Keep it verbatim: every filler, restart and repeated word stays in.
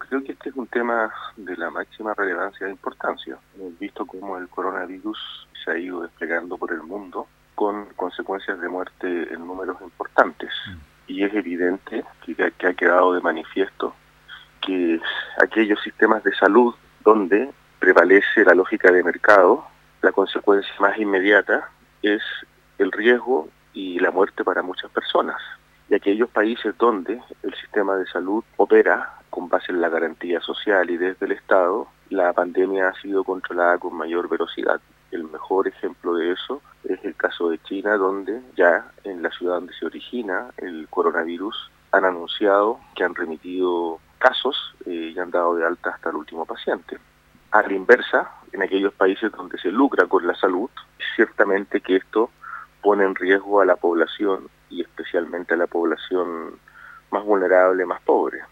Creo que este es un tema de la máxima relevancia e importancia. Hemos visto cómo el coronavirus se ha ido desplegando por el mundo con consecuencias de muerte en números importantes. Y es evidente que, que ha quedado de manifiesto que aquellos sistemas de salud donde prevalece la lógica de mercado, la consecuencia más inmediata es el riesgo y la muerte para muchas personas. Y aquellos países donde el sistema de salud opera con base en la garantía social y desde el Estado, la pandemia ha sido controlada con mayor velocidad. El mejor ejemplo de eso es el caso de China, donde ya en la ciudad donde se origina el coronavirus han anunciado que han remitido casos eh, y han dado de alta hasta el último paciente. A la inversa, en aquellos países donde se lucra con la salud, ciertamente que esto pone en riesgo a la población y especialmente a la población más vulnerable, más pobre.